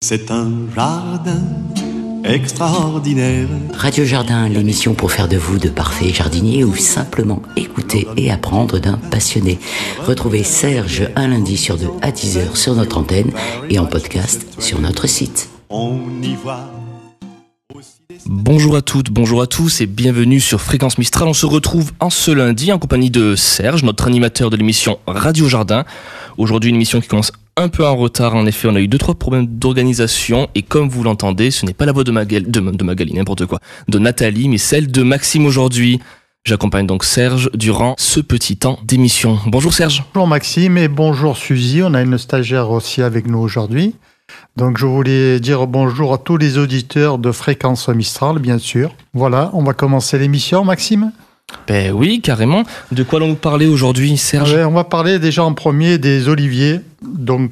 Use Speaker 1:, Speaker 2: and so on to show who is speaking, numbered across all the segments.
Speaker 1: C'est un jardin extraordinaire.
Speaker 2: Radio Jardin, l'émission pour faire de vous de parfaits jardiniers ou simplement écouter et apprendre d'un passionné. Retrouvez Serge un lundi sur 2 à 10h sur notre antenne et en podcast sur notre site.
Speaker 1: On y voit.
Speaker 3: Bonjour à toutes, bonjour à tous et bienvenue sur Fréquence Mistral. On se retrouve en ce lundi en compagnie de Serge, notre animateur de l'émission Radio Jardin. Aujourd'hui, une émission qui commence un peu en retard. En effet, on a eu 2-3 problèmes d'organisation et comme vous l'entendez, ce n'est pas la voix de Magali, n'importe quoi, de Nathalie, mais celle de Maxime aujourd'hui. J'accompagne donc Serge durant ce petit temps d'émission. Bonjour Serge.
Speaker 4: Bonjour Maxime et bonjour Suzy. On a une stagiaire aussi avec nous aujourd'hui. Donc je voulais dire bonjour à tous les auditeurs de Fréquence Mistral, bien sûr. Voilà, on va commencer l'émission, Maxime.
Speaker 3: Ben oui, carrément. De quoi allons-nous parler aujourd'hui, Serge ?
Speaker 4: On va parler déjà en premier des oliviers. Donc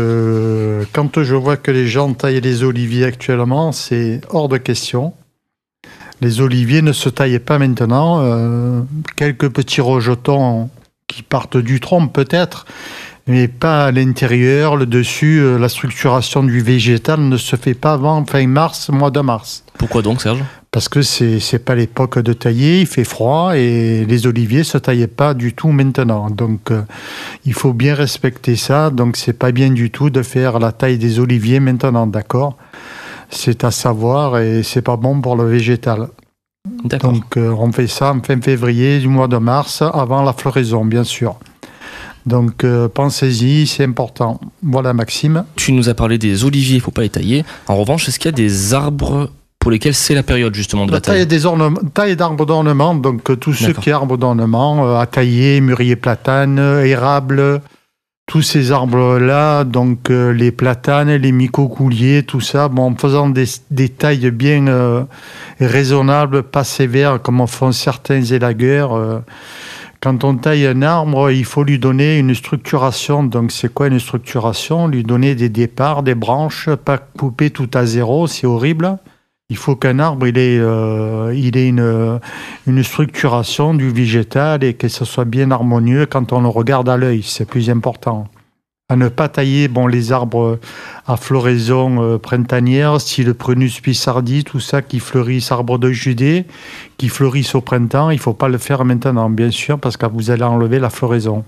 Speaker 4: quand je vois que les gens taillent les oliviers actuellement, c'est hors de question. Les oliviers ne se taillent pas maintenant. Quelques petits rejetons qui partent du tronc peut-être, mais pas à l'intérieur, le dessus. La structuration du végétal ne se fait pas avant fin mars, mois de mars.
Speaker 3: Pourquoi donc, Serge ?
Speaker 4: Parce que c'est pas l'époque de tailler, il fait froid et les oliviers se taillaient pas du tout maintenant. Donc il faut bien respecter ça. Donc c'est pas bien du tout de faire la taille des oliviers maintenant, d'accord ? C'est à savoir et c'est pas bon pour le végétal.
Speaker 3: D'accord.
Speaker 4: Donc on fait ça en fin février du mois de mars, avant la floraison, bien sûr. Donc pensez-y, c'est important. Voilà Maxime.
Speaker 3: Tu nous as parlé des oliviers, il ne faut pas les tailler. En revanche, est-ce qu'il y a des arbres pour lesquels c'est la période justement de la taille ?
Speaker 4: Taille d'arbres d'ornement, donc tous ceux qui sont arbres d'ornement, à tailler, mûrier, platane, érable, tous ces arbres-là, donc les platanes, les micocouliers, tout ça, bon, en faisant des tailles bien raisonnables, pas sévères comme en font certains élagueurs. Quand on taille un arbre, il faut lui donner une structuration. Donc, c'est quoi une structuration ? Lui donner des départs, des branches, pas couper tout à zéro, c'est horrible. Il faut qu'un arbre il ait une structuration du végétal et que ce soit bien harmonieux quand on le regarde à l'œil. C'est plus important. À ne pas tailler les arbres à floraison printanière, style Prunus pissardi, tout ça qui fleurissent, arbres de Judée, qui fleurissent au printemps. Il ne faut pas le faire maintenant, bien sûr, parce que vous allez enlever la floraison.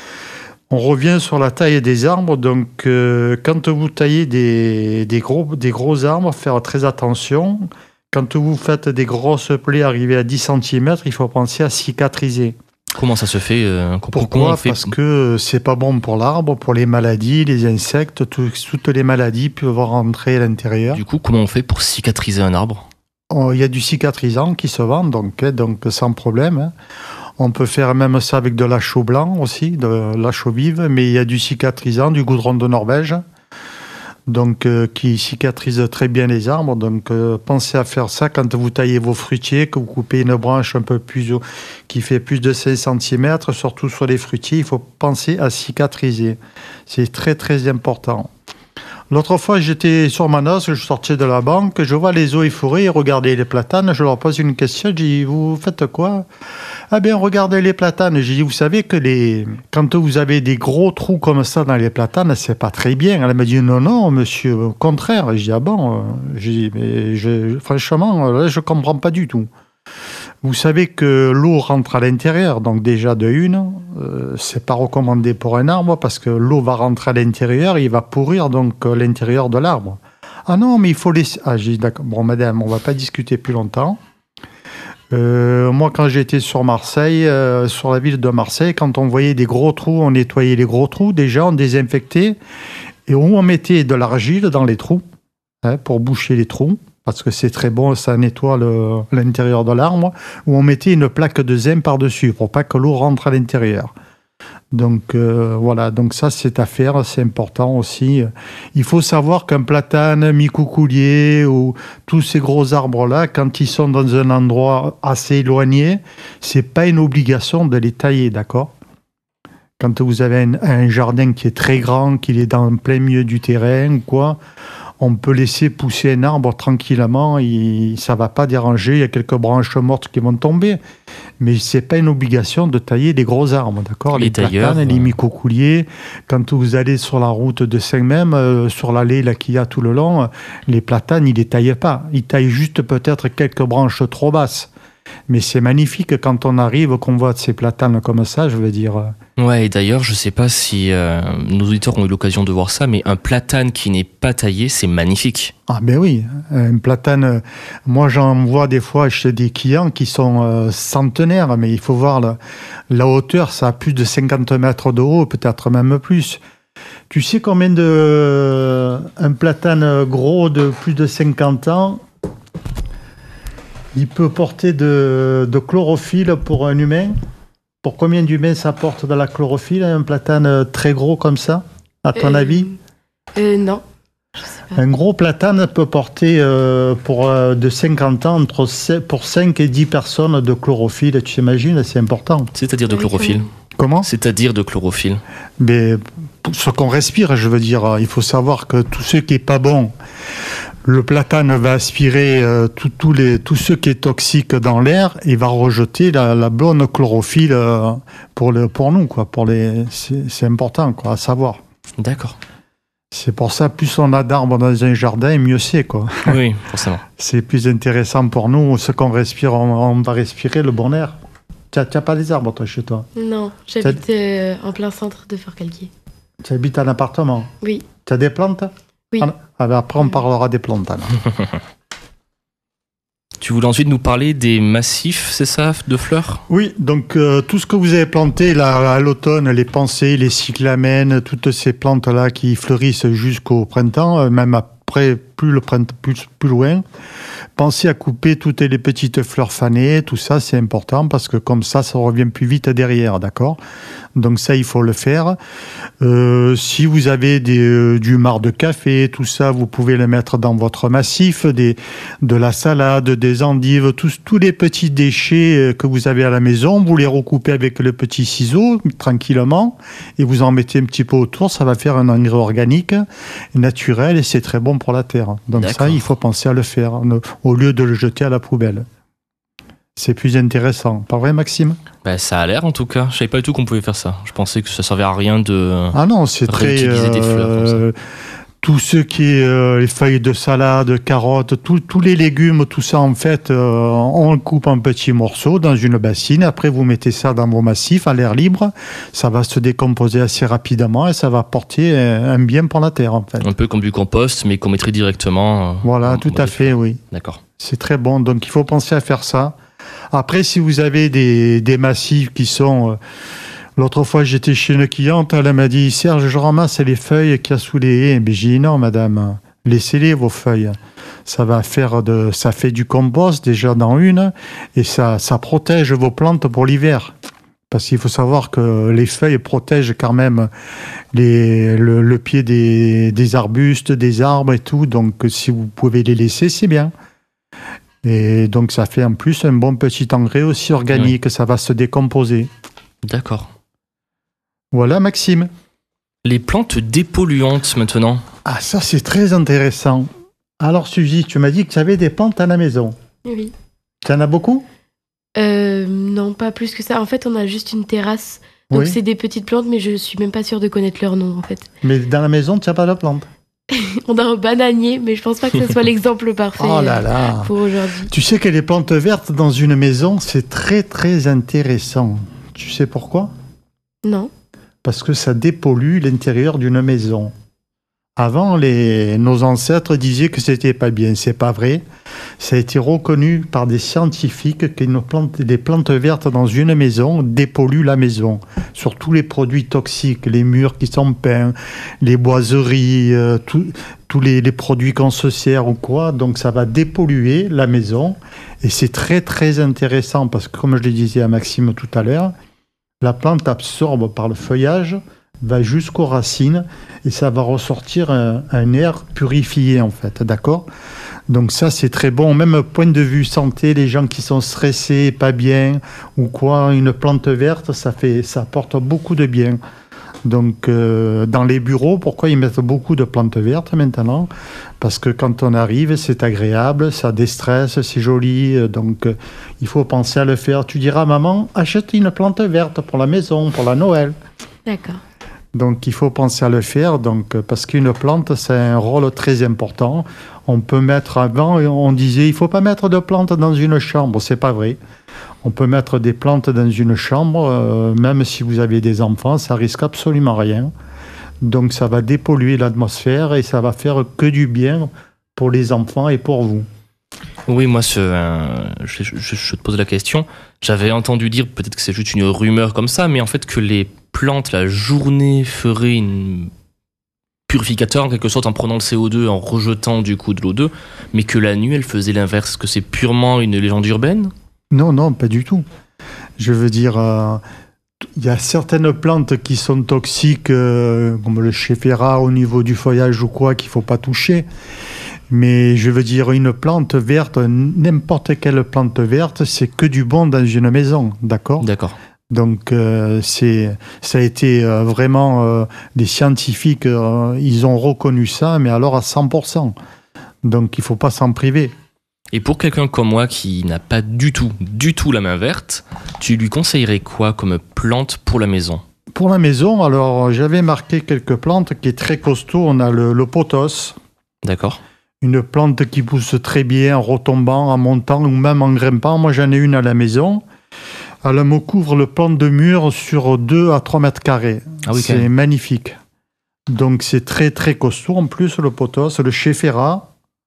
Speaker 4: On revient sur la taille des arbres. Donc, quand vous taillez des gros arbres, faire très attention. Quand vous faites des grosses plaies arrivées à 10 cm, il faut penser à cicatriser.
Speaker 3: Comment ça se fait ?
Speaker 4: Pourquoi ? Parce que c'est pas bon pour l'arbre, pour les maladies, les insectes, toutes les maladies peuvent rentrer à l'intérieur.
Speaker 3: Du coup, comment on fait pour cicatriser un arbre ?
Speaker 4: Il y a du cicatrisant qui se vend, donc sans problème. On peut faire même ça avec de l'achot blanc aussi, de l'achot vive, mais il y a du cicatrisant, du goudron de Norvège, donc qui cicatrise très bien les arbres. Donc pensez à faire ça quand vous taillez vos fruitiers, que vous coupez une branche un peu plus qui fait plus de 5 cm, surtout sur les fruitiers, il faut penser à cicatriser. C'est très très important. L'autre fois, j'étais sur Manos, je sortais de la banque, je vois les eaux et forêts, regarder les platanes, je leur pose une question, je dis, vous faites quoi ? Ah bien, regardez les platanes. Je dis, vous savez que quand vous avez des gros trous comme ça dans les platanes, c'est pas très bien. Elle m'a dit, non, monsieur, au contraire. Je dis, ah bon ? Je dis, mais franchement, là, je comprends pas du tout. Vous savez que l'eau rentre à l'intérieur, donc déjà de une, c'est pas recommandé pour un arbre parce que l'eau va rentrer à l'intérieur et il va pourrir donc l'intérieur de l'arbre. Ah non, mais il faut laisser... Ah, j'ai dit d'accord, bon madame, on va pas discuter plus longtemps. Moi, quand j'étais sur Marseille, sur la ville de Marseille, quand on voyait des gros trous, on nettoyait les gros trous, déjà on désinfectait et on mettait de l'argile dans les trous pour boucher les trous. Parce que c'est très bon, ça nettoie l'intérieur de l'arbre, où on mettait une plaque de zinc par-dessus pour pas que l'eau rentre à l'intérieur. Donc voilà, donc ça c'est à faire, c'est important aussi. Il faut savoir qu'un platane, micocoulier ou tous ces gros arbres-là, quand ils sont dans un endroit assez éloigné, c'est pas une obligation de les tailler, d'accord ? Quand vous avez un jardin qui est très grand, qu'il est dans plein milieu du terrain ou quoi, on peut laisser pousser un arbre tranquillement, ça ne va pas déranger, il y a quelques branches mortes qui vont tomber, mais ce n'est pas une obligation de tailler des gros arbres, d'accord ? Les platanes, les micocouliers, quand vous allez sur la route de Saint-Même, sur l'allée là, qu'il y a tout le long, les platanes, ils ne les taillent pas, ils taillent juste peut-être quelques branches trop basses. Mais c'est magnifique quand on arrive, qu'on voit ces platanes comme ça, je veux dire.
Speaker 3: Ouais, et d'ailleurs, je sais pas si nos auditeurs ont eu l'occasion de voir ça, mais un platane qui n'est pas taillé, c'est magnifique.
Speaker 4: Ah ben oui, un platane, moi j'en vois des fois chez des clients qui sont centenaires, mais il faut voir la hauteur, ça a plus de 50 mètres de haut, peut-être même plus. Tu sais combien un platane gros de plus de 50 ans, il peut porter de chlorophylle pour un humain? Pour combien d'humains ça porte de la chlorophylle, un platane très gros comme ça, à ton avis?
Speaker 5: Non, je sais pas.
Speaker 4: Un gros platane peut porter de 50 ans pour 5 et 10 personnes de chlorophylle. Tu t'imagines, c'est important.
Speaker 3: C'est-à-dire de chlorophylle?
Speaker 4: Comment? C'est-à-dire
Speaker 3: de chlorophylle?
Speaker 4: Mais ce qu'on respire, je veux dire, il faut savoir que tout ce qui n'est pas bon, le platane va aspirer tout ce qui est toxique dans l'air et va rejeter la bonne chlorophylle pour nous, quoi. C'est important, quoi, à savoir.
Speaker 3: D'accord.
Speaker 4: C'est pour ça, plus on a d'arbres dans un jardin, mieux c'est, quoi.
Speaker 3: Oui, forcément.
Speaker 4: C'est plus intéressant pour nous. Ce qu'on respire, on va respirer le bon air. Tu n'as pas des arbres, toi, chez toi?
Speaker 5: Non, j'habite en plein centre de Forcalquier.
Speaker 4: Tu habites en appartement?
Speaker 5: Oui.
Speaker 4: Tu as des plantes?
Speaker 5: Oui.
Speaker 4: Après, on parlera des plantes.
Speaker 3: Tu voulais ensuite nous parler des massifs, c'est ça, de fleurs? Oui,
Speaker 4: donc tout ce que vous avez planté là, à l'automne, les pensées, les cyclamènes, toutes ces plantes-là qui fleurissent jusqu'au printemps, même après, plus loin, pensez à couper toutes les petites fleurs fanées, tout ça, c'est important parce que comme ça revient plus vite derrière, d'accord? Donc ça, il faut le faire. Si vous avez du marc de café, tout ça, vous pouvez le mettre dans votre massif, de la salade, des endives, tous les petits déchets que vous avez à la maison, vous les recoupez avec le petit ciseau, tranquillement, et vous en mettez un petit peu autour, ça va faire un engrais organique, naturel, et c'est très bon pour la terre. Donc ça, il faut penser à le faire, au lieu de le jeter à la poubelle. C'est plus intéressant. Pas vrai, Maxime?
Speaker 3: Ça a l'air, en tout cas. Je savais pas du tout qu'on pouvait faire ça. Je pensais que ça servait à rien de
Speaker 4: c'est
Speaker 3: réutiliser des fleurs comme ça.
Speaker 4: Tout ce qui est les feuilles de salade, carottes, tous les légumes, tout ça, en fait, on le coupe en petits morceaux dans une bassine. Après, vous mettez ça dans vos massifs à l'air libre. Ça va se décomposer assez rapidement et ça va apporter un bien pour la terre, en fait.
Speaker 3: Un peu comme du compost, mais qu'on mettrait directement.
Speaker 4: Voilà, tout à fait, oui.
Speaker 3: D'accord.
Speaker 4: C'est très bon. Donc, il faut penser à faire ça. Après, si vous avez des massifs qui sont... L'autre fois, j'étais chez une cliente, elle m'a dit « Serge, je ramasse les feuilles qu'il y a sous les haies. » Mais j'ai dit « Non, madame, laissez-les, vos feuilles. Ça fait du compost déjà dans une, et ça protège vos plantes pour l'hiver. » Parce qu'il faut savoir que les feuilles protègent quand même le pied des arbustes, des arbres et tout. Donc, si vous pouvez les laisser, c'est bien. Et donc, ça fait en plus un bon petit engrais aussi organique. Oui. Ça va se décomposer.
Speaker 3: D'accord.
Speaker 4: Voilà, Maxime.
Speaker 3: Les plantes dépolluantes, maintenant.
Speaker 4: Ah, ça, c'est très intéressant. Alors, Suzy, tu m'as dit que tu avais des plantes à la maison.
Speaker 5: Oui.
Speaker 4: Tu en as beaucoup?
Speaker 5: Non, pas plus que ça. En fait, on a juste une terrasse. Donc, c'est des petites plantes, mais je suis même pas sûre de connaître leur nom, en fait.
Speaker 4: Mais dans la maison, tu n'as pas de plantes?
Speaker 5: On a un bananier, mais je pense pas que ce soit l'exemple parfait pour aujourd'hui.
Speaker 4: Tu sais que les plantes vertes dans une maison, c'est très, très intéressant. Tu sais pourquoi?
Speaker 5: Non.
Speaker 4: Parce que ça dépollue l'intérieur d'une maison. Avant, nos ancêtres disaient que c'était pas bien. C'est pas vrai. Ça a été reconnu par des scientifiques que les plantes vertes dans une maison dépolluent la maison. Sur tous les produits toxiques, les murs qui sont peints, les boiseries, tous les produits qu'on se sert ou quoi. Donc ça va dépolluer la maison. Et c'est très très intéressant parce que, comme je le disais à Maxime tout à l'heure, la plante absorbe par le feuillage, va jusqu'aux racines et ça va ressortir un air purifié en fait, d'accord? Donc ça c'est très bon, même point de vue santé, les gens qui sont stressés, pas bien ou quoi, une plante verte ça apporte beaucoup de bien. Donc, dans les bureaux, pourquoi ils mettent beaucoup de plantes vertes maintenant? Parce que quand on arrive, c'est agréable, ça déstresse, c'est joli. Donc, il faut penser à le faire. Tu diras, maman, achète une plante verte pour la maison, pour la Noël.
Speaker 5: D'accord.
Speaker 4: Donc, il faut penser à le faire. Donc, parce qu'une plante, c'est un rôle très important. On peut mettre avant, on disait, il ne faut pas mettre de plantes dans une chambre. C'est pas vrai. On peut mettre des plantes dans une chambre, même si vous avez des enfants, ça risque absolument rien. Donc ça va dépolluer l'atmosphère et ça va faire que du bien pour les enfants et pour vous.
Speaker 3: Oui, moi, je te pose la question. J'avais entendu dire, peut-être que c'est juste une rumeur comme ça, mais en fait que les plantes, la journée, feraient une purificateur en quelque sorte en prenant le CO2, en rejetant du coup de l'O2, mais que la nuit, elle faisait l'inverse. Est-ce que c'est purement une légende urbaine ?
Speaker 4: Non, pas du tout. Je veux dire, il y a certaines plantes qui sont toxiques, comme le scheffera au niveau du feuillage ou quoi, qu'il ne faut pas toucher. Mais je veux dire, une plante verte, n'importe quelle plante verte, c'est que du bon dans une maison, d'accord ?
Speaker 3: D'accord.
Speaker 4: Donc, ça a été vraiment des scientifiques, ils ont reconnu ça, mais alors à 100%. Donc, il ne faut pas s'en priver.
Speaker 3: Et pour quelqu'un comme moi qui n'a pas du tout la main verte, tu lui conseillerais quoi comme plante pour la maison ?
Speaker 4: Pour la maison, alors j'avais marqué quelques plantes qui est très costaud. On a le pothos.
Speaker 3: D'accord.
Speaker 4: Une plante qui pousse très bien en retombant, en montant ou même en grimpant. Moi, j'en ai une à la maison. Elle me couvre le plan de mur sur 2 à 3 mètres carrés.
Speaker 3: Ah oui,
Speaker 4: c'est magnifique. Donc, c'est très, très costaud. En plus, le pothos, le scheffera.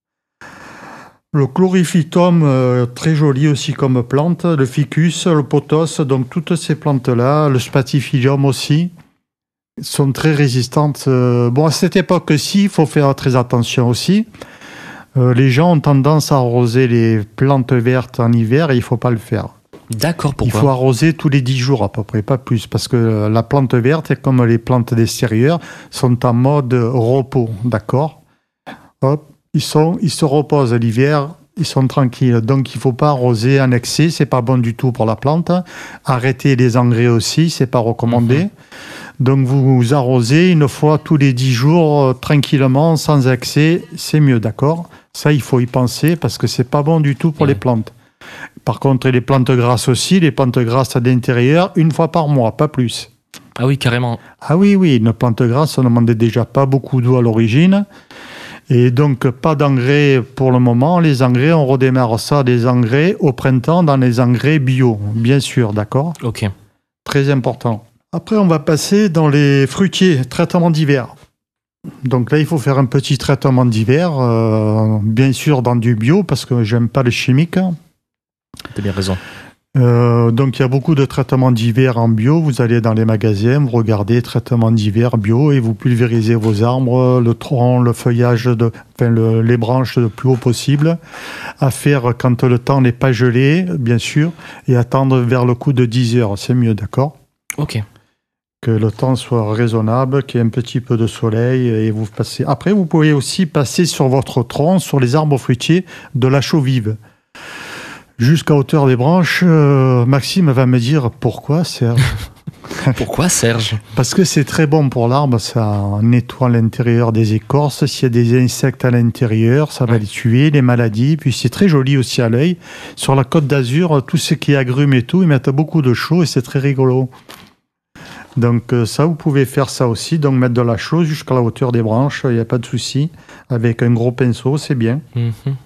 Speaker 4: Le chlorophytum, très joli aussi comme plante, le ficus, le pothos, donc toutes ces plantes-là, le spathiphyllum aussi, sont très résistantes. Bon, à cette époque-ci, il faut faire très attention aussi. Les gens ont tendance à arroser les plantes vertes en hiver et il ne faut pas le faire.
Speaker 3: D'accord, pourquoi ?
Speaker 4: Il faut arroser tous les 10 jours à peu près, pas plus, parce que la plante verte, comme les plantes d'extérieur, sont en mode repos, d'accord ? Hop. Ils se reposent l'hiver, ils sont tranquilles. Donc, il ne faut pas arroser en excès, ce n'est pas bon du tout pour la plante. Arrêtez les engrais aussi, ce n'est pas recommandé. Donc, vous arrosez une fois tous les 10 jours, tranquillement, sans excès, c'est mieux, d'accord ? Ça, il faut y penser parce que ce n'est pas bon du tout pour les plantes. Par contre, les plantes grasses aussi, les plantes grasses à l'intérieur, une fois par mois, pas plus.
Speaker 3: Ah oui, carrément.
Speaker 4: Ah oui, une plante grasse, on ne demandait déjà pas beaucoup d'eau à l'origine. Et donc, pas d'engrais pour le moment. Les engrais, on redémarre ça, des engrais au printemps dans les engrais bio, bien sûr, d'accord ?
Speaker 3: Ok.
Speaker 4: Très important. Après, on va passer dans les fruitiers, traitement d'hiver. Donc là, il faut faire un petit traitement d'hiver, bien sûr dans du bio, parce que j'aime pas le chimique.
Speaker 3: T'as bien raison.
Speaker 4: Donc il y a beaucoup de traitements d'hiver en bio. Vous allez dans les magasins, vous regardez traitement d'hiver bio et vous pulvérisez vos arbres, le tronc, le feuillage, les branches le plus haut possible. À faire quand le temps n'est pas gelé, bien sûr, et attendre vers le coup de 10 heures. C'est mieux, d'accord ?
Speaker 3: Ok.
Speaker 4: Que le temps soit raisonnable, qu'il y ait un petit peu de soleil et vous passez. Après, vous pouvez aussi passer sur votre tronc, sur les arbres fruitiers, de la chaux vive. Jusqu'à hauteur des branches, Maxime va me dire pourquoi, Serge.
Speaker 3: Pourquoi, Serge ?
Speaker 4: Parce que c'est très bon pour l'arbre, ça nettoie l'intérieur des écorces. S'il y a des insectes à l'intérieur, ça va les tuer, les maladies. Puis c'est très joli aussi à l'œil. Sur la Côte d'Azur, tout ce qui est agrumes et tout, ils mettent beaucoup de chaux et c'est très rigolo. Donc ça, vous pouvez faire ça aussi. Donc mettre de la chaux jusqu'à la hauteur des branches, il n'y a pas de souci. Avec un gros pinceau, c'est bien.
Speaker 3: Mm-hmm.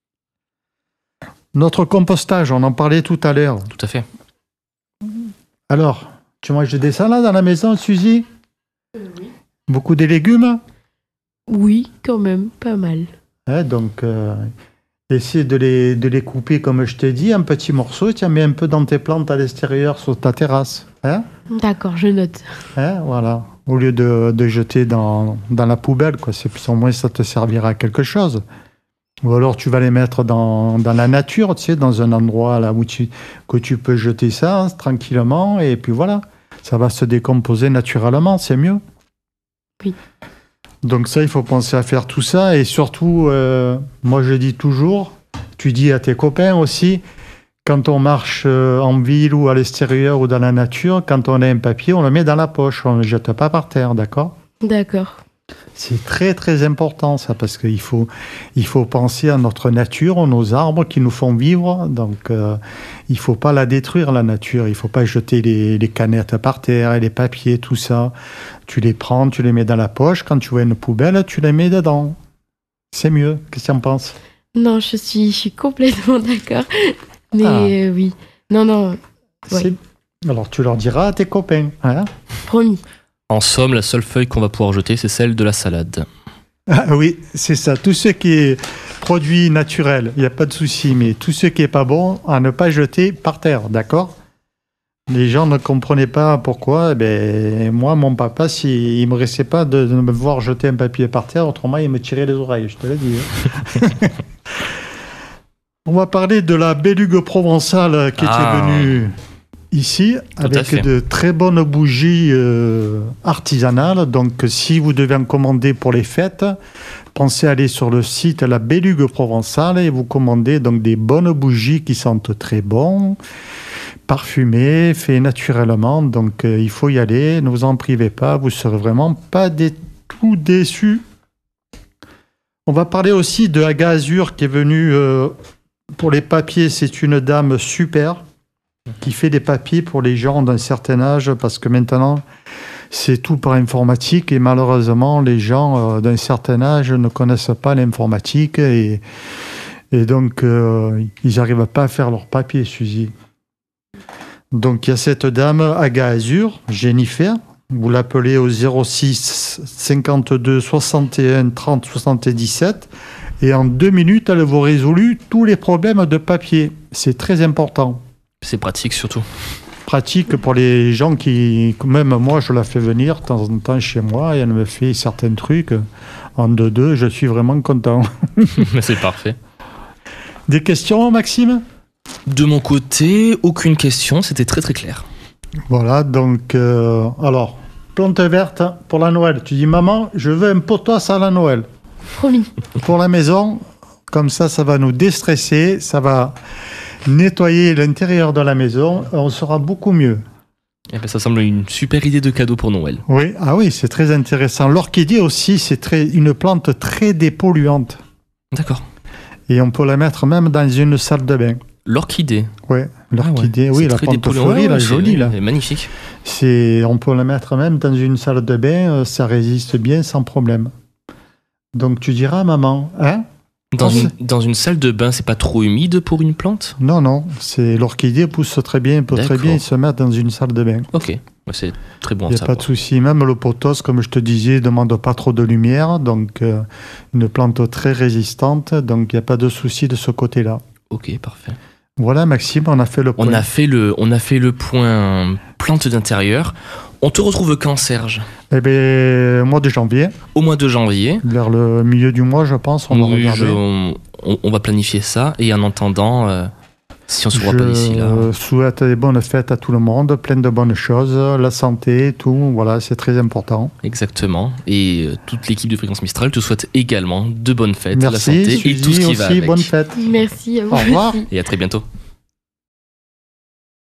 Speaker 4: Notre compostage, on en parlait tout à l'heure.
Speaker 3: Tout à fait.
Speaker 4: Alors, tu manges des salades à la maison, Suzy ?
Speaker 5: Oui.
Speaker 4: Beaucoup de légumes ?
Speaker 5: Oui, quand même, pas mal.
Speaker 4: Donc, essaie de les couper, comme je t'ai dit, en petits morceaux. Tu en mets un peu dans tes plantes à l'extérieur, sur ta terrasse.
Speaker 5: D'accord, je note.
Speaker 4: Voilà. Au lieu de jeter dans la poubelle, quoi. C'est plus ou moins, ça te servira à quelque chose. Ou alors tu vas les mettre dans la nature, tu sais, dans un endroit là où que tu peux jeter ça tranquillement, et puis voilà, ça va se décomposer naturellement, c'est mieux.
Speaker 5: Oui.
Speaker 4: Donc ça, il faut penser à faire tout ça, et surtout, moi je dis toujours, tu dis à tes copains aussi, Quand on marche en ville ou à l'extérieur ou dans la nature, quand on a un papier, on le met dans la poche, on ne le jette pas par terre, d'accord ?
Speaker 5: D'accord.
Speaker 4: C'est très très important ça, parce qu'il faut penser à notre nature, à nos arbres qui nous font vivre, donc il ne faut pas la détruire la nature, il ne faut pas jeter les canettes par terre et les papiers, tout ça. Tu les prends, tu les mets dans la poche, quand tu vois une poubelle, tu les mets dedans. C'est mieux, qu'est-ce que tu en penses ?
Speaker 5: Non, je suis complètement d'accord. Mais oui. Non. Ouais.
Speaker 4: Alors tu leur diras à tes copains. Hein ?
Speaker 5: Promis.
Speaker 3: En somme, la seule feuille qu'on va pouvoir jeter, c'est celle de la salade.
Speaker 4: Ah oui, c'est ça. Tout ce qui est produit naturel, il n'y a pas de souci. Mais tout ce qui n'est pas bon, à ne pas jeter par terre, d'accord ? Les gens ne comprenaient pas pourquoi. Moi, mon papa, il ne me restait pas de me voir jeter un papier par terre, autrement, il me tirait les oreilles, je te l'ai dit. On va parler de la bélugue provençale qui était venue ici, avec de très bonnes bougies artisanales. Donc, si vous devez en commander pour les fêtes, pensez à aller sur le site La Bélugue Provençale et vous commandez donc des bonnes bougies qui sentent très bon, parfumées, faites naturellement. Donc, il faut y aller, ne vous en privez pas, vous ne serez vraiment pas du tout déçus. On va parler aussi de Aga Azur qui est venue pour les papiers. C'est une dame super qui fait des papiers pour les gens d'un certain âge, parce que maintenant, c'est tout par informatique et malheureusement, les gens d'un certain âge ne connaissent pas l'informatique et donc, ils n'arrivent pas à faire leurs papiers, Suzy. Donc, il y a cette dame, Aga Azur, Jennifer. Vous l'appelez au 06 52 61 30 77 et en 2 minutes, elle vous résout tous les problèmes de papier. C'est très important.
Speaker 3: C'est pratique surtout.
Speaker 4: Pratique pour les gens qui... Même moi, je la fais venir de temps en temps chez moi et elle me fait certains trucs. En 2-2, je suis vraiment content.
Speaker 3: C'est parfait.
Speaker 4: Des questions, Maxime ?
Speaker 3: De mon côté, aucune question, c'était très très clair.
Speaker 4: Voilà, donc... alors, plante verte pour la Noël. Tu dis, maman, je veux un potos à la Noël.
Speaker 5: Promis.
Speaker 4: Pour la maison, comme ça va nous déstresser, ça va nettoyer l'intérieur de la maison, on sera beaucoup mieux.
Speaker 3: Eh ben, ça semble une super idée de cadeau pour Noël.
Speaker 4: Oui, c'est très intéressant. L'orchidée aussi, c'est une plante très dépolluante.
Speaker 3: D'accord.
Speaker 4: Et on peut la mettre même dans une salle de bain.
Speaker 3: L'orchidée.
Speaker 4: Oui, l'orchidée,
Speaker 3: oui,
Speaker 4: la plante fleurie, la jolie. Là.
Speaker 3: C'est magnifique.
Speaker 4: On peut la mettre même dans une salle de bain, ça résiste bien sans problème. Donc tu diras, maman, hein ?
Speaker 3: Dans une salle de bain, c'est pas trop humide pour une plante ?
Speaker 4: Non, l'orchidée pousse très bien, peut très bien se mettre dans une salle de bain.
Speaker 3: Ok, c'est très bon à savoir.
Speaker 4: Il n'y a pas de souci. Même le pothos, comme je te disais, ne demande pas trop de lumière, donc une plante très résistante, donc il n'y a pas de souci de ce côté-là.
Speaker 3: Ok, parfait.
Speaker 4: Voilà, Maxime, on a fait le point.
Speaker 3: On a fait le point plante d'intérieur. On te retrouve quand, Serge ?
Speaker 4: Eh bien, mois de janvier.
Speaker 3: Au mois de janvier.
Speaker 4: Vers le milieu du mois, je pense. On
Speaker 3: va planifier ça. Et en attendant, si on se voit pas d'ici là.
Speaker 4: Je souhaite des bonnes fêtes à tout le monde, plein de bonnes choses, la santé, tout. Voilà, c'est très important.
Speaker 3: Exactement. Et toute l'équipe de Fréquence Mistral te souhaite également de bonnes fêtes,
Speaker 4: merci,
Speaker 3: la santé et tout ce qui va avec.
Speaker 4: Bonne fête.
Speaker 5: Merci à vous.
Speaker 4: Au revoir.
Speaker 3: Et à très bientôt.